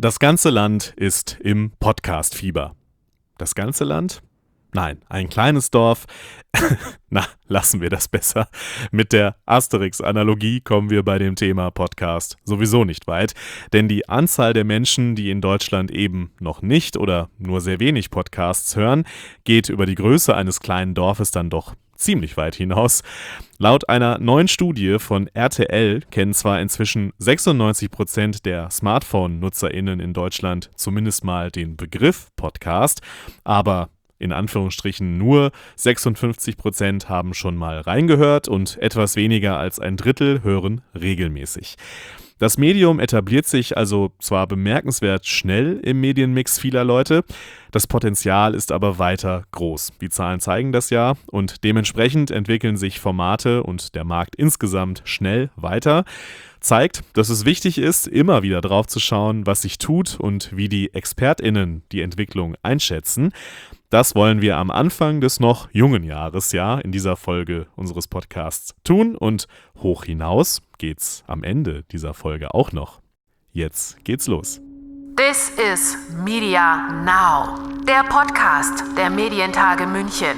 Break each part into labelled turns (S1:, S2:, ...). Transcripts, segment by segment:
S1: Das ganze Land ist im Podcast-Fieber. Das ganze Land? Nein, ein kleines Dorf. Na, lassen wir das besser. Mit der Asterix-Analogie kommen wir bei dem Thema Podcast sowieso nicht weit, denn die Anzahl der Menschen, die in Deutschland eben noch nicht oder nur sehr wenig Podcasts hören, geht über die Größe eines kleinen Dorfes dann doch ziemlich weit hinaus. Laut einer neuen Studie von RTL kennen zwar inzwischen 96% der Smartphone-NutzerInnen in Deutschland zumindest mal den Begriff Podcast, aber in Anführungsstrichen nur 56% haben schon mal reingehört und etwas weniger als ein Drittel hören regelmäßig. Das Medium etabliert sich also zwar bemerkenswert schnell im Medienmix vieler Leute, das Potenzial ist aber weiter groß. Die Zahlen zeigen das ja und dementsprechend entwickeln sich Formate und der Markt insgesamt schnell weiter. Zeigt, dass es wichtig ist, immer wieder drauf zu schauen, was sich tut und wie die ExpertInnen die Entwicklung einschätzen. Das wollen wir am Anfang des noch jungen Jahres in dieser Folge unseres Podcasts tun und hoch hinaus geht's am Ende dieser Folge auch noch. Jetzt geht's los.
S2: This is Media Now, der Podcast der Medientage München.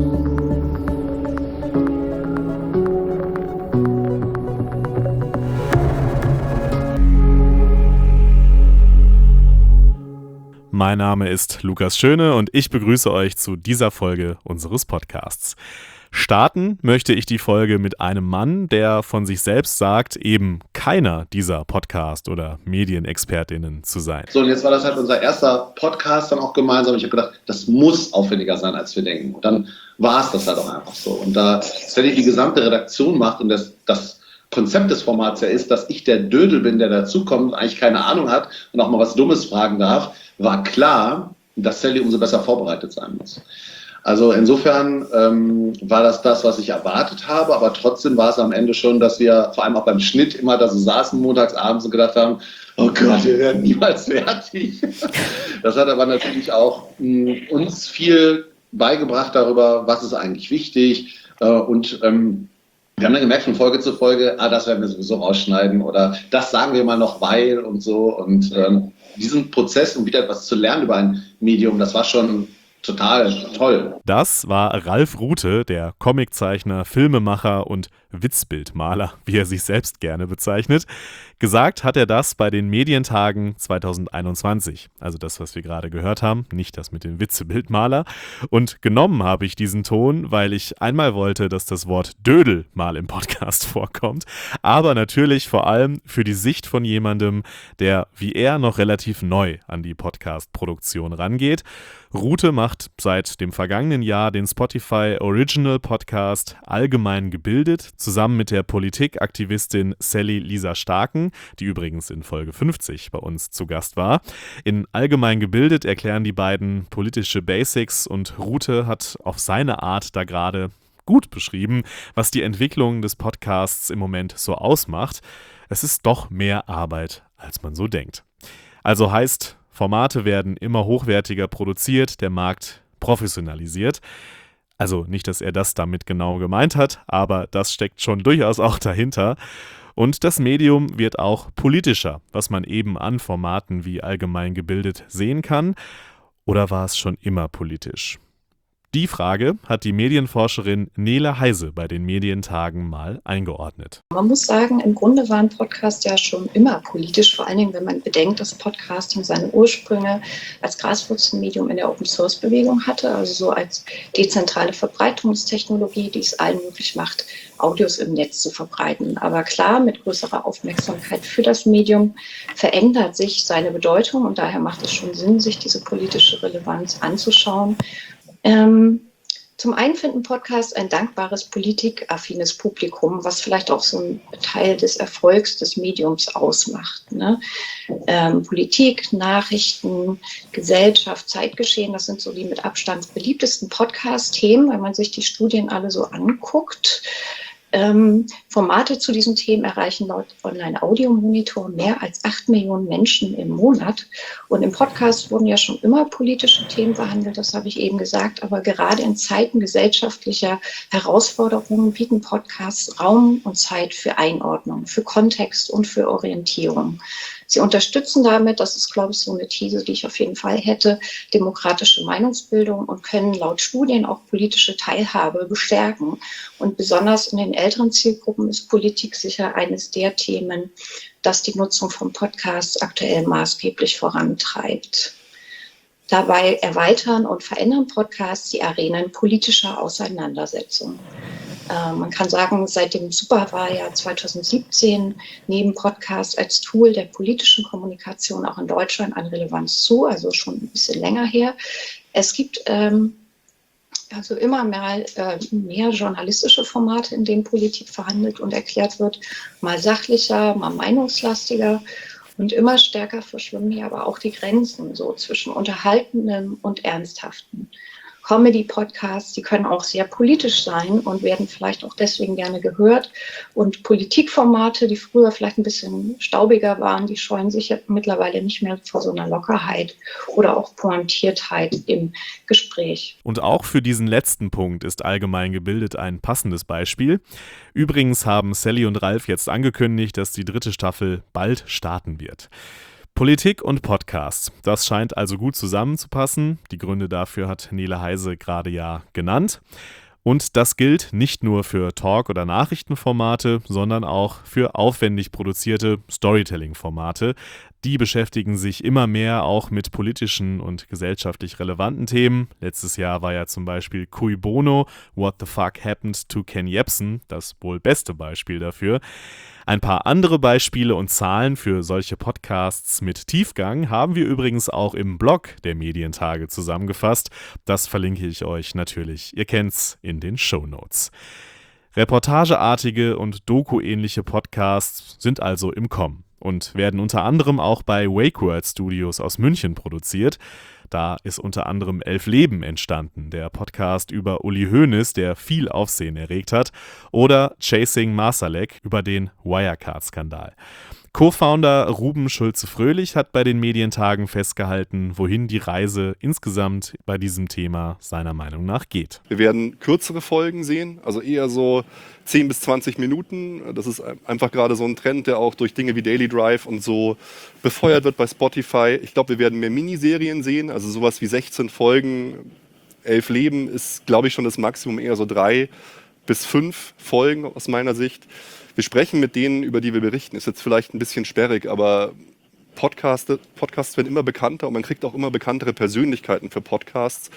S1: Mein Name ist Lukas Schöne und ich begrüße euch zu dieser Folge unseres Podcasts. Starten möchte ich die Folge mit einem Mann, der von sich selbst sagt, eben keiner dieser Podcast- oder Medienexpertinnen zu sein.
S3: So, und jetzt war das halt unser erster Podcast dann auch gemeinsam. Ich habe gedacht, das muss aufwendiger sein, als wir denken. Und dann war es das halt auch einfach so. Und da Sally die gesamte Redaktion macht und das Konzept des Formats ja ist, dass ich der Dödel bin, der dazukommt, eigentlich keine Ahnung hat und auch mal was Dummes fragen darf, war klar, dass Sally umso besser vorbereitet sein muss. Also insofern war das, was ich erwartet habe, aber trotzdem war es am Ende schon, dass wir vor allem auch beim Schnitt immer da so saßen montags abends und gedacht haben, oh Gott, wir werden niemals fertig. Das hat aber natürlich auch uns viel beigebracht darüber, was ist eigentlich wichtig und wir haben dann gemerkt von Folge zu Folge, das werden wir sowieso rausschneiden oder das sagen wir mal noch weil und so. Und diesen Prozess, um wieder etwas zu lernen über ein Medium, das war schon total toll.
S1: Das war Ralf Rute, der Comiczeichner, Filmemacher und Witzbildmaler, wie er sich selbst gerne bezeichnet. Gesagt hat er das bei den Medientagen 2021. Also das, was wir gerade gehört haben, nicht das mit dem Witzebildmaler. Und genommen habe ich diesen Ton, weil ich einmal wollte, dass das Wort Dödel mal im Podcast vorkommt. Aber natürlich vor allem für die Sicht von jemandem, der wie er noch relativ neu an die Podcast-Produktion rangeht. Rute macht seit dem vergangenen Jahr den Spotify Original Podcast Allgemein gebildet, zusammen mit der Politikaktivistin Sally Lisa Starken, die übrigens in Folge 50 bei uns zu Gast war. In Allgemein gebildet erklären die beiden politische Basics und Rute hat auf seine Art da gerade gut beschrieben, was die Entwicklung des Podcasts im Moment so ausmacht. Es ist doch mehr Arbeit, als man so denkt. Also heißt, Formate werden immer hochwertiger produziert, der Markt professionalisiert. Also nicht, dass er das damit genau gemeint hat, aber das steckt schon durchaus auch dahinter. Und das Medium wird auch politischer, was man eben an Formaten wie Allgemein gebildet sehen kann. Oder war es schon immer politisch? Die Frage hat die Medienforscherin Nele Heise bei den Medientagen mal eingeordnet.
S4: Man muss sagen, im Grunde war ein Podcast ja schon immer politisch, vor allen Dingen, wenn man bedenkt, dass Podcasting seine Ursprünge als Graswurzelmedium in der Open-Source-Bewegung hatte, also so als dezentrale Verbreitungstechnologie, die es allen möglich macht, Audios im Netz zu verbreiten. Aber klar, mit größerer Aufmerksamkeit für das Medium verändert sich seine Bedeutung und daher macht es schon Sinn, sich diese politische Relevanz anzuschauen. Zum einen finden Podcasts ein dankbares, politikaffines Publikum, was vielleicht auch so ein Teil des Erfolgs des Mediums ausmacht. Ne? Politik, Nachrichten, Gesellschaft, Zeitgeschehen, das sind so die mit Abstand beliebtesten Podcast-Themen, wenn man sich die Studien alle so anguckt. Formate zu diesen Themen erreichen laut Online-Audio-Monitor mehr als 8 Millionen Menschen im Monat. Und im Podcast wurden ja schon immer politische Themen behandelt, das habe ich eben gesagt. Aber gerade in Zeiten gesellschaftlicher Herausforderungen bieten Podcasts Raum und Zeit für Einordnung, für Kontext und für Orientierung. Sie unterstützen damit, das ist, glaube ich, so eine These, die ich auf jeden Fall hätte, demokratische Meinungsbildung und können laut Studien auch politische Teilhabe bestärken. Und besonders in den älteren Zielgruppen ist Politik sicher eines der Themen, das die Nutzung von Podcasts aktuell maßgeblich vorantreibt. Dabei erweitern und verändern Podcasts die Arenen politischer Auseinandersetzung. Man kann sagen, seit dem Superwahljahr 2017 nehmen Podcasts als Tool der politischen Kommunikation auch in Deutschland an Relevanz zu, also schon ein bisschen länger her. Es gibt also immer mehr journalistische Formate, in denen Politik verhandelt und erklärt wird, mal sachlicher, mal meinungslastiger. Und immer stärker verschwimmen hier aber auch die Grenzen so zwischen Unterhaltendem und Ernsthaften. Comedy-Podcasts, die können auch sehr politisch sein und werden vielleicht auch deswegen gerne gehört. Und Politikformate, die früher vielleicht ein bisschen staubiger waren, die scheuen sich mittlerweile nicht mehr vor so einer Lockerheit oder auch Pointiertheit im Gespräch.
S1: Und auch für diesen letzten Punkt ist allgemein gebildet ein passendes Beispiel. Übrigens haben Sally und Ralf jetzt angekündigt, dass die 3. Staffel bald starten wird. Politik und Podcast, das scheint also gut zusammenzupassen. Die Gründe dafür hat Nele Heise gerade ja genannt. Und das gilt nicht nur für Talk- oder Nachrichtenformate, sondern auch für aufwendig produzierte Storytelling-Formate. Die beschäftigen sich immer mehr auch mit politischen und gesellschaftlich relevanten Themen. Letztes Jahr war ja zum Beispiel Cui Bono, What the Fuck Happened to Ken Jebsen, das wohl beste Beispiel dafür. Ein paar andere Beispiele und Zahlen für solche Podcasts mit Tiefgang haben wir übrigens auch im Blog der Medientage zusammengefasst. Das verlinke ich euch natürlich, ihr kennt's, in den Shownotes. Reportageartige und Doku-ähnliche Podcasts sind also im Kommen und werden unter anderem auch bei WakeWord Studios aus München produziert. Da ist unter anderem 11 Leben entstanden, der Podcast über Uli Hoeneß, der viel Aufsehen erregt hat, oder Chasing Marsalek über den Wirecard-Skandal. Co-Founder Ruben Schulze-Fröhlich hat bei den Medientagen festgehalten, wohin die Reise insgesamt bei diesem Thema seiner Meinung nach geht.
S5: Wir werden kürzere Folgen sehen, also eher so 10 bis 20 Minuten. Das ist einfach gerade so ein Trend, der auch durch Dinge wie Daily Drive und so befeuert wird bei Spotify. Ich glaube, wir werden mehr Miniserien sehen, also sowas wie 16 Folgen. 11 Leben ist, glaube ich, schon das Maximum, eher so 3 bis 5 Folgen aus meiner Sicht. Wir sprechen mit denen, über die wir berichten. Ist jetzt vielleicht ein bisschen sperrig, aber Podcasts werden immer bekannter und man kriegt auch immer bekanntere Persönlichkeiten für Podcasts.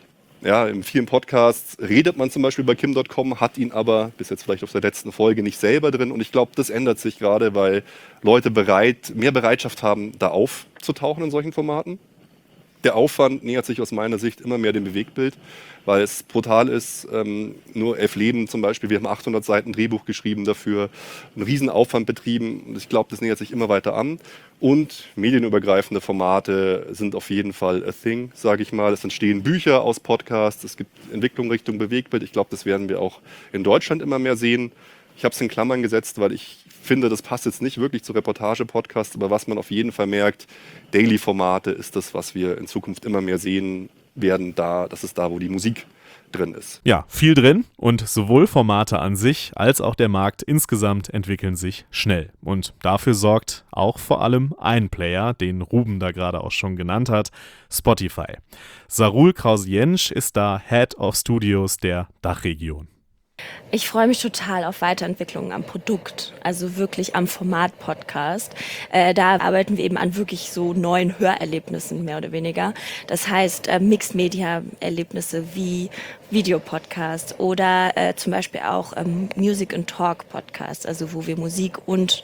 S5: Ja, in vielen Podcasts redet man zum Beispiel bei Kim.com, hat ihn aber bis jetzt vielleicht auf der letzten Folge nicht selber drin. Und ich glaube, das ändert sich gerade, weil Leute mehr Bereitschaft haben, da aufzutauchen in solchen Formaten. Der Aufwand nähert sich aus meiner Sicht immer mehr dem Bewegtbild, weil es brutal ist. Nur 11 Leben zum Beispiel, wir haben 800 Seiten Drehbuch geschrieben dafür, einen riesen Aufwand betrieben. Und ich glaube, das nähert sich immer weiter an. Und medienübergreifende Formate sind auf jeden Fall a thing, sage ich mal. Es entstehen Bücher aus Podcasts, es gibt Entwicklung Richtung Bewegtbild. Ich glaube, das werden wir auch in Deutschland immer mehr sehen. Ich habe es in Klammern gesetzt, weil ich finde, das passt jetzt nicht wirklich zu Reportage-Podcasts, aber was man auf jeden Fall merkt, Daily-Formate ist das, was wir in Zukunft immer mehr sehen werden. Das ist da, wo die Musik drin ist.
S1: Ja, viel drin und sowohl Formate an sich als auch der Markt insgesamt entwickeln sich schnell. Und dafür sorgt auch vor allem ein Player, den Ruben da gerade auch schon genannt hat, Spotify. Sarul Krause-Jentsch ist da Head of Studios der Dachregion.
S6: Ich freue mich total auf Weiterentwicklungen am Produkt, also wirklich am Format Podcast. Da arbeiten wir eben an wirklich so neuen Hörerlebnissen, mehr oder weniger. Das heißt Mixed-Media-Erlebnisse wie Videopodcast oder zum Beispiel auch Music and Talk Podcast, also wo wir Musik und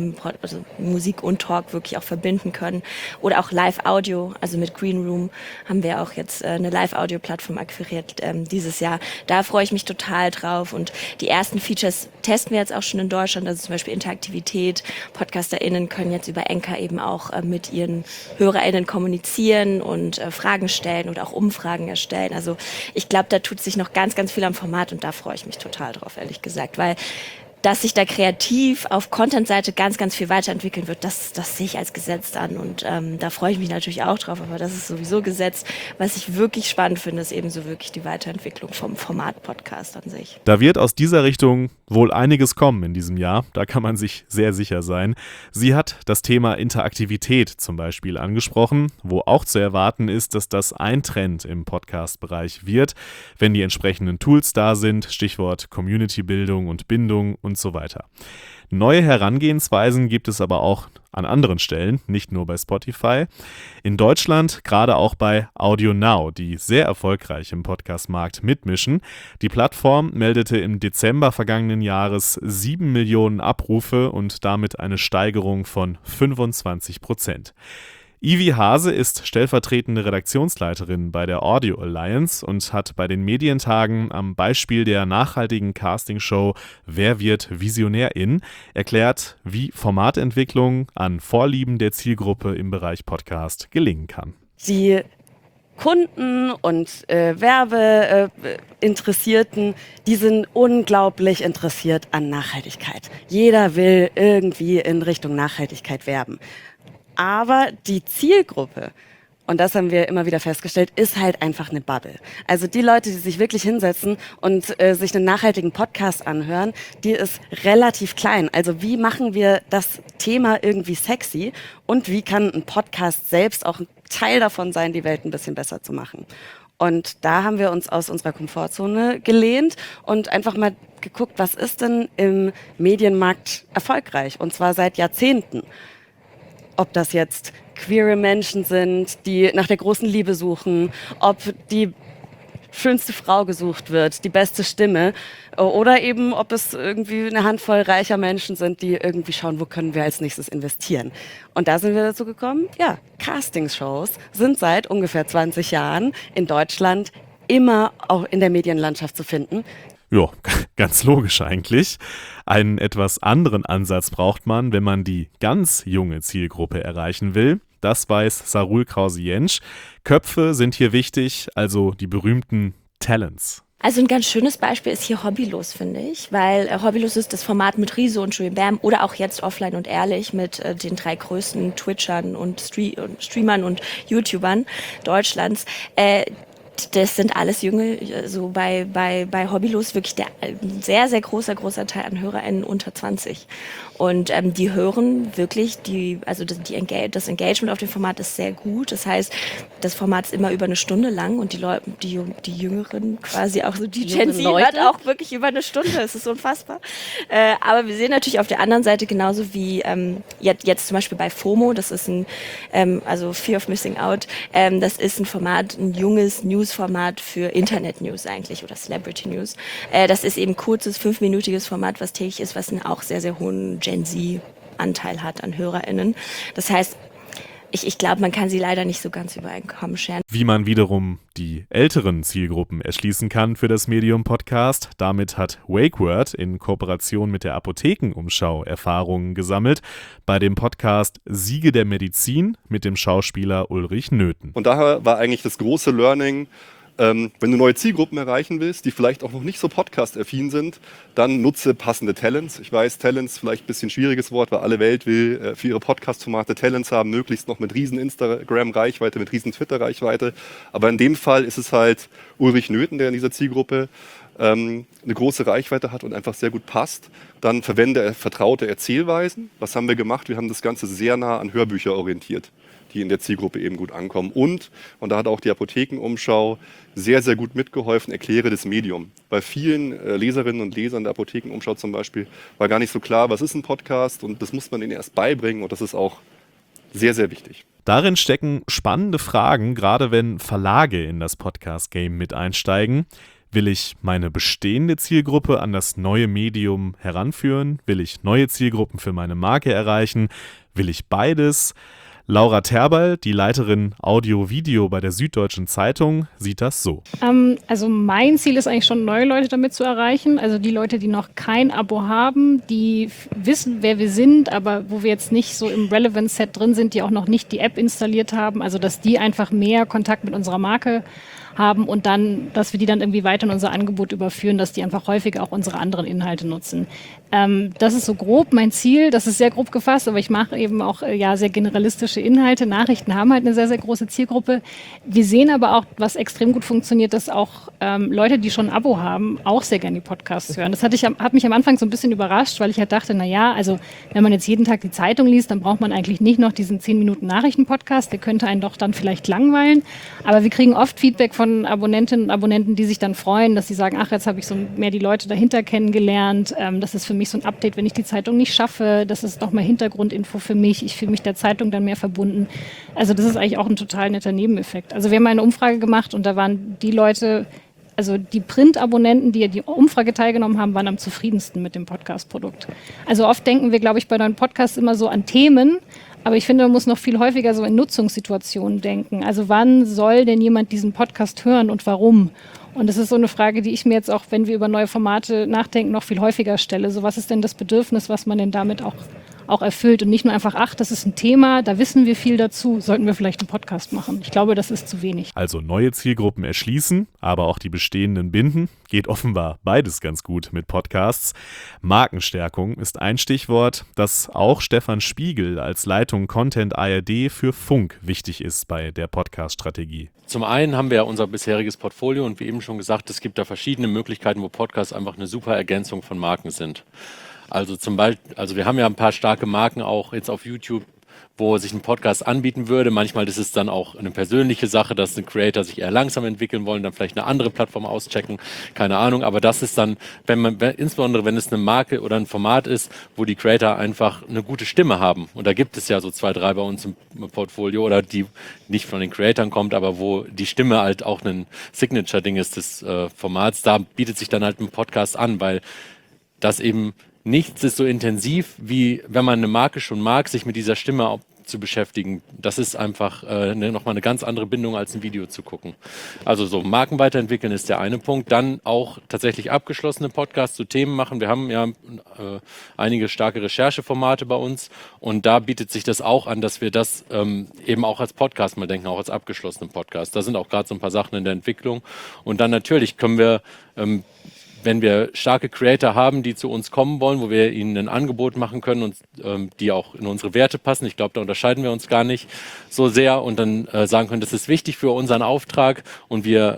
S6: Talk wirklich auch verbinden können. Oder auch Live-Audio, also mit Green Room haben wir auch jetzt eine Live-Audio-Plattform akquiriert dieses Jahr. Da freue ich mich total drauf und die ersten Features testen wir jetzt auch schon in Deutschland, also zum Beispiel Interaktivität. PodcasterInnen können jetzt über Anchor eben auch mit ihren HörerInnen kommunizieren und Fragen stellen oder auch Umfragen erstellen. Also ich glaube, da tut sich noch ganz, ganz viel am Format und da freue ich mich total drauf, ehrlich gesagt, weil dass sich da kreativ auf Content-Seite ganz, ganz viel weiterentwickeln wird, das sehe ich als Gesetz an. Und da freue ich mich natürlich auch drauf, aber das ist sowieso Gesetz. Was ich wirklich spannend finde, ist eben so wirklich die Weiterentwicklung vom Format-Podcast an sich.
S1: Da wird aus dieser Richtung wohl einiges kommen in diesem Jahr, da kann man sich sehr sicher sein. Sie hat das Thema Interaktivität zum Beispiel angesprochen, wo auch zu erwarten ist, dass das ein Trend im Podcast-Bereich wird, wenn die entsprechenden Tools da sind, Stichwort Community-Bildung und Bindung und so weiter. Neue Herangehensweisen gibt es aber auch an anderen Stellen, nicht nur bei Spotify. In Deutschland gerade auch bei Audio Now, die sehr erfolgreich im Podcast-Markt mitmischen. Die Plattform meldete im Dezember vergangenen Jahres 7 Millionen Abrufe und damit eine Steigerung von 25%. Ivi Hase ist stellvertretende Redaktionsleiterin bei der Audio Alliance und hat bei den Medientagen am Beispiel der nachhaltigen Castingshow Wer wird Visionärin erklärt, wie Formatentwicklung an Vorlieben der Zielgruppe im Bereich Podcast gelingen kann.
S7: Die Kunden und Werbeinteressierten, die sind unglaublich interessiert an Nachhaltigkeit. Jeder will irgendwie in Richtung Nachhaltigkeit werben. Aber die Zielgruppe, und das haben wir immer wieder festgestellt, ist halt einfach eine Bubble. Also die Leute, die sich wirklich hinsetzen und sich einen nachhaltigen Podcast anhören, die ist relativ klein. Also wie machen wir das Thema irgendwie sexy und wie kann ein Podcast selbst auch ein Teil davon sein, die Welt ein bisschen besser zu machen? Und da haben wir uns aus unserer Komfortzone gelehnt und einfach mal geguckt, was ist denn im Medienmarkt erfolgreich? Und zwar seit Jahrzehnten. Ob das jetzt queere Menschen sind, die nach der großen Liebe suchen, ob die schönste Frau gesucht wird, die beste Stimme oder eben ob es irgendwie eine Handvoll reicher Menschen sind, die irgendwie schauen, wo können wir als nächstes investieren. Und da sind wir dazu gekommen, ja, Castingshows sind seit ungefähr 20 Jahren in Deutschland immer auch in der Medienlandschaft zu finden.
S1: Ja, ganz logisch eigentlich. Einen etwas anderen Ansatz braucht man, wenn man die ganz junge Zielgruppe erreichen will. Das weiß Sarul Krause-Jentsch. Köpfe sind hier wichtig, also die berühmten Talents.
S6: Also ein ganz schönes Beispiel ist hier Hobbylos, finde ich, weil Hobbylos ist das Format mit Riso und Julian Bam oder auch jetzt Offline und Ehrlich mit den 3 größten Twitchern und Streamern und YouTubern Deutschlands. Das sind alles Junge, so bei Hobbylos wirklich ein sehr, sehr großer Teil an HörerInnen unter 20. Und die hören wirklich, das Engagement auf dem Format ist sehr gut. Das heißt, das Format ist immer über eine Stunde lang und die Jüngeren quasi auch so, die Gen Z hört auch wirklich über eine Stunde. Es ist unfassbar. Aber wir sehen natürlich auf der anderen Seite genauso wie jetzt zum Beispiel bei FOMO, das ist also Fear of Missing Out, das ist ein Format, ein junges News-Format für Internet-News eigentlich oder Celebrity-News. Das ist eben kurzes, 5-minütiges Format, was täglich ist, was einen auch sehr, sehr hohen Gen Z-Anteil hat an HörerInnen. Das heißt, ich glaube, man kann sie leider nicht so ganz über einen Kamm scheren.
S1: Wie man wiederum die älteren Zielgruppen erschließen kann für das Medium Podcast, damit hat WakeWord in Kooperation mit der Apothekenumschau Erfahrungen gesammelt bei dem Podcast Siege der Medizin mit dem Schauspieler Ulrich Nöthen.
S5: Und daher war eigentlich das große Learning, wenn du neue Zielgruppen erreichen willst, die vielleicht auch noch nicht so podcast-affin sind, dann nutze passende Talents. Ich weiß, Talents vielleicht ein bisschen schwieriges Wort, weil alle Welt will für ihre Podcast-Formate Talents haben, möglichst noch mit riesen Instagram-Reichweite, mit riesen Twitter-Reichweite. Aber in dem Fall ist es halt Ulrich Nöthen, der in dieser Zielgruppe eine große Reichweite hat und einfach sehr gut passt. Dann verwende vertraute Erzählweisen. Was haben wir gemacht? Wir haben das Ganze sehr nah an Hörbücher orientiert, die in der Zielgruppe eben gut ankommen. Und da hat auch die Apothekenumschau sehr, sehr gut mitgeholfen, erkläre das Medium. Bei vielen Leserinnen und Lesern der Apothekenumschau zum Beispiel war gar nicht so klar, was ist ein Podcast, und das muss man ihnen erst beibringen, und das ist auch sehr, sehr wichtig.
S1: Darin stecken spannende Fragen, gerade wenn Verlage in das Podcast-Game mit einsteigen. Will ich meine bestehende Zielgruppe an das neue Medium heranführen? Will ich neue Zielgruppen für meine Marke erreichen? Will ich beides? Laura Terberl, die Leiterin Audio-Video bei der Süddeutschen Zeitung, sieht das so.
S8: Also mein Ziel ist eigentlich schon, neue Leute damit zu erreichen. Also die Leute, die noch kein Abo haben, die wissen, wer wir sind, aber wo wir jetzt nicht so im Relevance-Set drin sind, die auch noch nicht die App installiert haben. Also dass die einfach mehr Kontakt mit unserer Marke haben und dann, dass wir die dann irgendwie weiter in unser Angebot überführen, dass die einfach häufiger auch unsere anderen Inhalte nutzen. Das ist so grob mein Ziel, das ist sehr grob gefasst, aber ich mache eben auch sehr generalistische Inhalte. Nachrichten haben halt eine sehr, sehr große Zielgruppe. Wir sehen aber auch, was extrem gut funktioniert, dass auch Leute, die schon ein Abo haben, auch sehr gerne die Podcasts hören. Das hat mich am Anfang so ein bisschen überrascht, weil ich halt dachte, also wenn man jetzt jeden Tag die Zeitung liest, dann braucht man eigentlich nicht noch diesen 10 Minuten Nachrichten-Podcast, der könnte einen doch dann vielleicht langweilen. Aber wir kriegen oft Feedback von Abonnentinnen und Abonnenten, die sich dann freuen, dass sie sagen, ach, jetzt habe ich so mehr die Leute dahinter kennengelernt. Das ist für mich so ein Update, wenn ich die Zeitung nicht schaffe. Das ist nochmal Hintergrundinfo für mich. Ich fühle mich der Zeitung dann mehr verbunden. Also das ist eigentlich auch ein total netter Nebeneffekt. Also wir haben eine Umfrage gemacht und da waren die Leute, also die Print-Abonnenten, die die Umfrage teilgenommen haben, waren am zufriedensten mit dem Podcast-Produkt. Also oft denken wir, glaube ich, bei neuen Podcasts immer so an Themen, aber ich finde, man muss noch viel häufiger so in Nutzungssituationen denken. Also wann soll denn jemand diesen Podcast hören und warum? Und das ist so eine Frage, die ich mir jetzt auch, wenn wir über neue Formate nachdenken, noch viel häufiger stelle. So, was ist denn das Bedürfnis, was man denn damit auch erfüllt und nicht nur einfach, ach, das ist ein Thema, da wissen wir viel dazu, sollten wir vielleicht einen Podcast machen. Ich glaube, das ist zu wenig.
S1: Also neue Zielgruppen erschließen, aber auch die bestehenden binden, geht offenbar beides ganz gut mit Podcasts. Markenstärkung ist ein Stichwort, das auch Stefan Spiegel als Leitung Content ARD für Funk wichtig ist bei der Podcast-Strategie.
S9: Zum einen haben wir ja unser bisheriges Portfolio und wie eben schon gesagt, es gibt da verschiedene Möglichkeiten, wo Podcasts einfach eine super Ergänzung von Marken sind. Also zum Beispiel, wir haben ja ein paar starke Marken auch jetzt auf YouTube, wo sich ein Podcast anbieten würde. Manchmal ist es dann auch eine persönliche Sache, dass ein Creator sich eher langsam entwickeln wollen, dann vielleicht eine andere Plattform auschecken, keine Ahnung. Aber das ist dann, insbesondere wenn es eine Marke oder ein Format ist, wo die Creator einfach eine gute Stimme haben. Und da gibt es ja so 2, 3 bei uns im Portfolio oder die nicht von den Creatoren kommt, aber wo die Stimme halt auch ein Signature-Ding ist des Formats. Da bietet sich dann halt ein Podcast an, weil das eben nichts ist so intensiv, wie wenn man eine Marke schon mag, sich mit dieser Stimme zu beschäftigen. Das ist einfach nochmal eine ganz andere Bindung, als ein Video zu gucken. Also so Marken weiterentwickeln ist der eine Punkt. Dann auch tatsächlich abgeschlossene Podcasts zu Themen machen. Wir haben ja einige starke Rechercheformate bei uns und da bietet sich das auch an, dass wir das eben auch als Podcast mal denken, auch als abgeschlossenen Podcast. Da sind auch gerade so ein paar Sachen in der Entwicklung. Und dann natürlich können wir wenn wir starke Creator haben, die zu uns kommen wollen, wo wir ihnen ein Angebot machen können und die auch in unsere Werte passen, ich glaube, da unterscheiden wir uns gar nicht so sehr und dann sagen können, das ist wichtig für unseren Auftrag und wir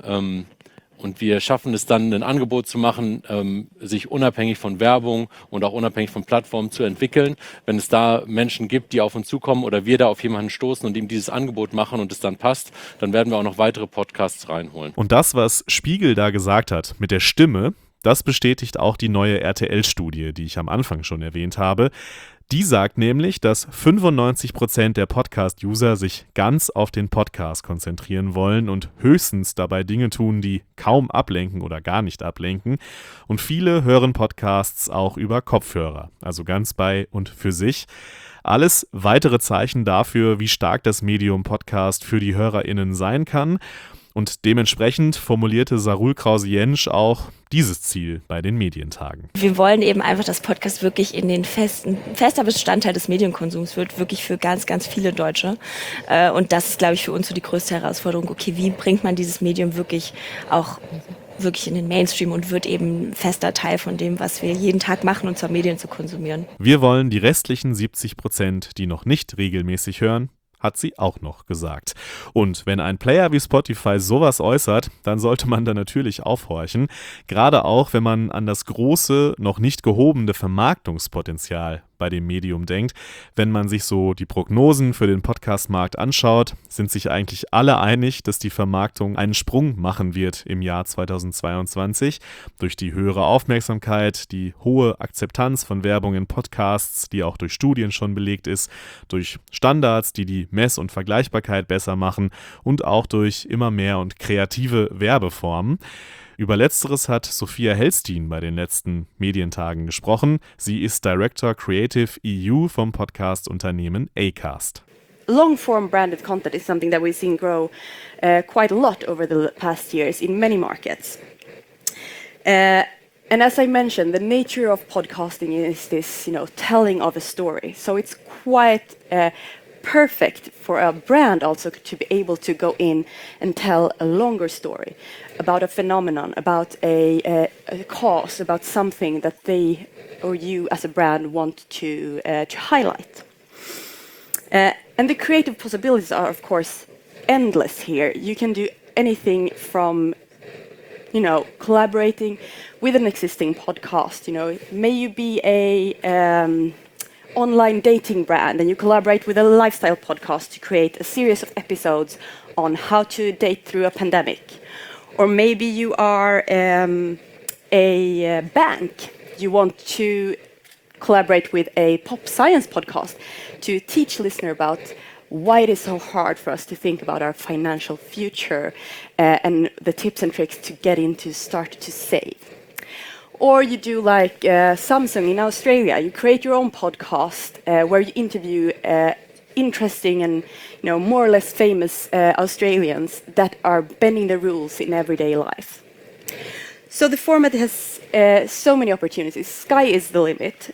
S9: schaffen es dann, ein Angebot zu machen, sich unabhängig von Werbung und auch unabhängig von Plattformen zu entwickeln. Wenn es da Menschen gibt, die auf uns zukommen oder wir da auf jemanden stoßen und ihm dieses Angebot machen und es dann passt, dann werden wir auch noch weitere Podcasts reinholen.
S1: Und das, was Spiegel da gesagt hat mit der Stimme, das bestätigt auch die neue RTL-Studie, die ich am Anfang schon erwähnt habe. Die sagt nämlich, dass 95% der Podcast-User sich ganz auf den Podcast konzentrieren wollen und höchstens dabei Dinge tun, die kaum ablenken oder gar nicht ablenken. Und viele hören Podcasts auch über Kopfhörer, also ganz bei und für sich. Alles weitere Zeichen dafür, wie stark das Medium Podcast für die HörerInnen sein kann. Und dementsprechend formulierte Sarul Krause-Jentsch auch dieses Ziel bei den Medientagen.
S6: Wir wollen eben einfach, dass Podcast wirklich in den fester Bestandteil des Medienkonsums wird, wirklich für ganz, ganz viele Deutsche. Und das ist, glaube ich, für uns so die größte Herausforderung. Okay, wie bringt man dieses Medium wirklich in den Mainstream und wird eben fester Teil von dem, was wir jeden Tag machen, und zwar Medien zu konsumieren.
S1: Wir wollen die restlichen 70%, die noch nicht regelmäßig hören, hat sie auch noch gesagt. Und wenn ein Player wie Spotify sowas äußert, dann sollte man da natürlich aufhorchen. Gerade auch, wenn man an das große, noch nicht gehobene Vermarktungspotenzial bei dem Medium denkt. Wenn man sich so die Prognosen für den Podcast-Markt anschaut, sind sich eigentlich alle einig, dass die Vermarktung einen Sprung machen wird im Jahr 2022. Durch die höhere Aufmerksamkeit, die hohe Akzeptanz von Werbung in Podcasts, die auch durch Studien schon belegt ist, durch Standards, die die Mess- und Vergleichbarkeit besser machen und auch durch immer mehr und kreative Werbeformen. Über Letzteres hat Sophia Hellstein bei den letzten Medientagen gesprochen. Sie ist Director Creative EU vom Podcast-Unternehmen Acast.
S10: Long-form branded content is something that we've seen grow quite a lot over the past years in many markets. And as I mentioned, the nature of podcasting is this, telling of a story. So it's quite perfect for a brand also to be able to go in and tell a longer story about a phenomenon, about a cause, about something that they or you as a brand want to highlight. And the creative possibilities are, of course, endless here. You can do anything from, collaborating with an existing podcast. May you be a online dating brand and you collaborate with a lifestyle podcast to create a series of episodes on how to date through a pandemic. Or maybe you are a bank. You want to collaborate with a pop science podcast to teach listeners about why it is so hard for us to think about our financial future and the tips and tricks to get into start to save. Or you do like Samsung in Australia. You create your own podcast where you interview interesting and more or less famous Australians that are bending the rules in everyday life. So the format has so many opportunities. Sky is the limit.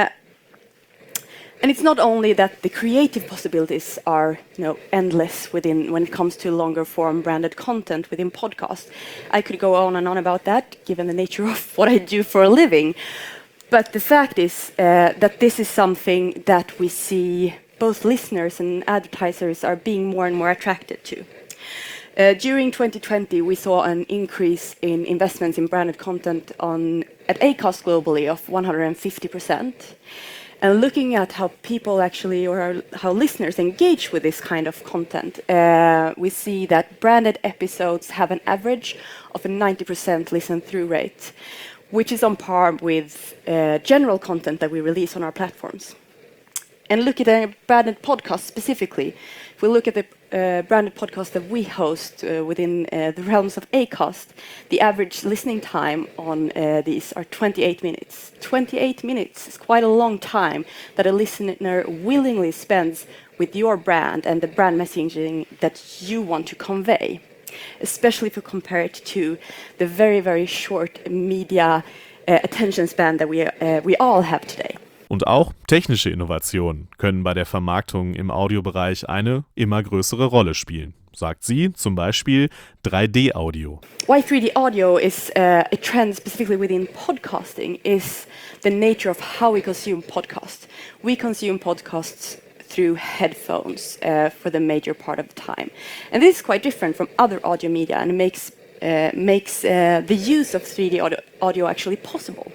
S10: And it's not only that the creative possibilities are endless when it comes to longer form branded content within podcasts. I could go on and on about that, given the nature of what I do for a living. But the fact is that this is something that we see both listeners and advertisers are being more and more attracted to. During 2020, we saw an increase in investments in branded content at Acast globally of 150%. And looking at how people actually, or how listeners engage with this kind of content, we see that branded episodes have an average of a 90% listen-through rate, which is on par with general content that we release on our platforms. And look at a branded podcast specifically. If we look at the branded podcast that we host within the realms of Acast, the average listening time on these are 28 minutes. 28 minutes is quite a long time that a listener willingly spends with your brand and the brand messaging that you want to convey, especially if you compare it to the very, very short media attention span that we all have today.
S1: Und auch technische Innovationen können bei der Vermarktung im Audiobereich eine immer größere Rolle spielen, sagt sie, zum Beispiel 3D-Audio.
S10: Why 3D audio is a trend specifically within podcasting is the nature of how we consume podcasts. We consume podcasts through headphones for the major part of the time. And this is quite different from other audio media and makes the use of 3D audio actually possible.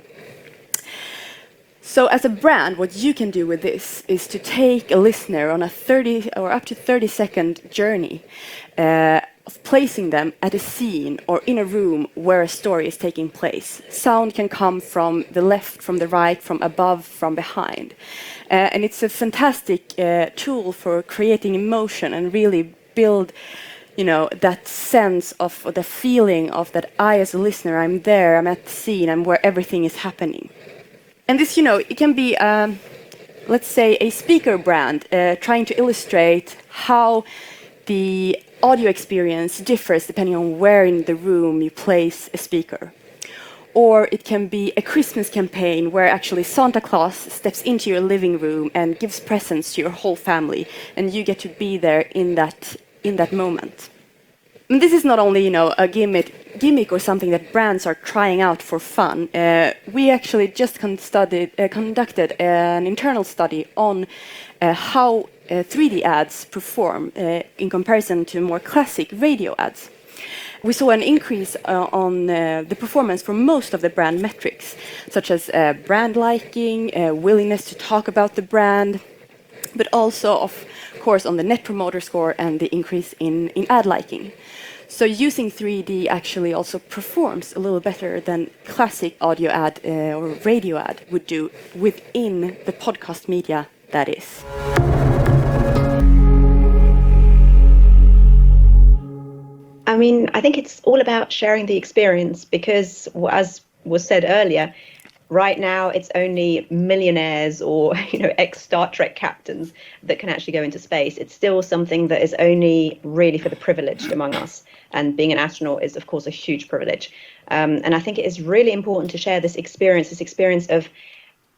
S10: So as a brand, what you can do with this is to take a listener on a 30 or up to 30-second journey of placing them at a scene or in a room where a story is taking place. Sound can come from the left, from the right, from above, from behind. And it's a fantastic tool for creating emotion and really build that sense of the feeling of that I as a listener, I'm there, I'm at the scene, I'm where everything is happening. And this, it can be, let's say, a speaker brand trying to illustrate how the audio experience differs depending on where in the room you place a speaker. Or it can be a Christmas campaign where actually Santa Claus steps into your living room and gives presents to your whole family, and you get to be there in that moment. And this is not only, a gimmick or something that brands are trying out for fun. We actually just conducted an internal study on how 3D ads perform in comparison to more classic radio ads. We saw an increase on the performance for most of the brand metrics, such as brand liking, willingness to talk about the brand, but also, of course, on the Net Promoter Score and the increase in ad liking. So using 3D actually also performs a little better than classic audio ad or radio ad would do within the podcast media, that is.
S4: I mean, I think it's all about sharing the experience because, as was said earlier, right now it's only millionaires or ex-Star Trek captains that can actually go into space. It's still something that is only really for the privileged among us. And being an astronaut is, of course, a huge privilege. And I think it is really important to share this experience of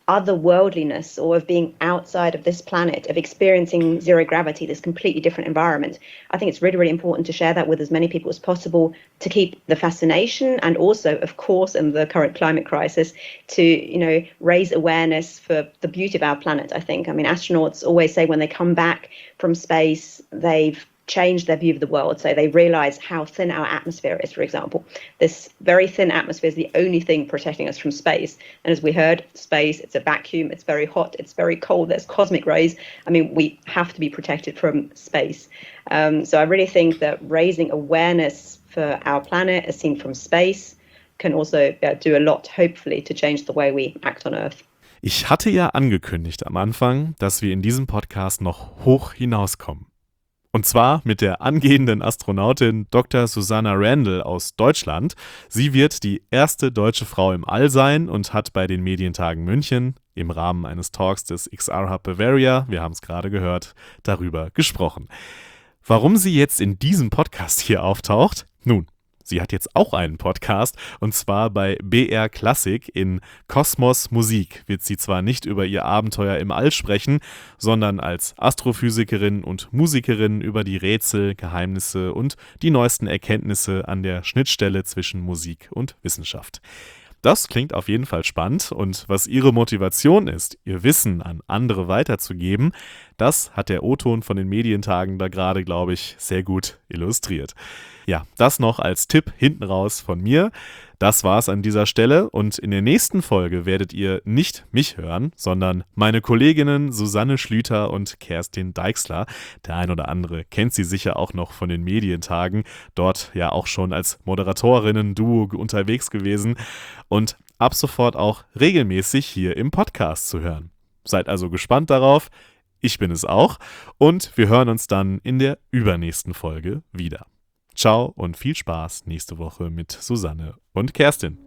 S11: otherworldliness or of being outside of this planet, of experiencing zero gravity, this completely different environment. I think it's really, really important to share that with as many people as possible to keep the fascination and also, of course, in the current climate crisis, to, you know, raise awareness for the beauty of our planet, I think. I mean, astronauts always say when they come back from space, they've changed their view of the world. So they realize how thin our atmosphere is, for example. This very thin atmosphere is the only thing protecting us from space. And as we heard, space, it's a vacuum, it's very hot, it's very cold, there's cosmic rays. I mean, we have to be protected from space. So I really think that raising awareness for our planet as seen from space can also do a lot, hopefully, to change the way we act on Earth.
S1: Ich hatte ja angekündigt am Anfang, dass wir in diesem Podcast noch hoch hinauskommen. Und zwar mit der angehenden Astronautin Dr. Susanna Randall aus Deutschland. Sie wird die erste deutsche Frau im All sein und hat bei den Medientagen München im Rahmen eines Talks des XR Hub Bavaria, wir haben es gerade gehört, darüber gesprochen. Warum sie jetzt in diesem Podcast hier auftaucht? Nun, sie hat jetzt auch einen Podcast, und zwar bei BR Classic. In Kosmos Musik wird sie zwar nicht über ihr Abenteuer im All sprechen, sondern als Astrophysikerin und Musikerin über die Rätsel, Geheimnisse und die neuesten Erkenntnisse an der Schnittstelle zwischen Musik und Wissenschaft. Das klingt auf jeden Fall spannend, und was ihre Motivation ist, ihr Wissen an andere weiterzugeben, das hat der O-Ton von den Medientagen da gerade, glaube ich, sehr gut illustriert. Ja, das noch als Tipp hinten raus von mir. Das war's an dieser Stelle, und in der nächsten Folge werdet ihr nicht mich hören, sondern meine Kolleginnen Susanne Schlüter und Kerstin Deixler. Der ein oder andere kennt sie sicher auch noch von den Medientagen, dort ja auch schon als Moderatorinnen-Duo unterwegs gewesen und ab sofort auch regelmäßig hier im Podcast zu hören. Seid also gespannt darauf, ich bin es auch, und wir hören uns dann in der übernächsten Folge wieder. Ciao und viel Spaß nächste Woche mit Susanne und Kerstin.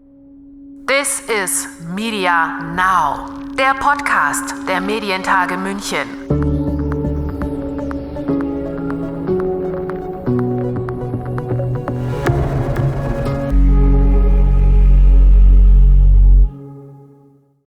S2: This is Media Now, der Podcast der Medientage München.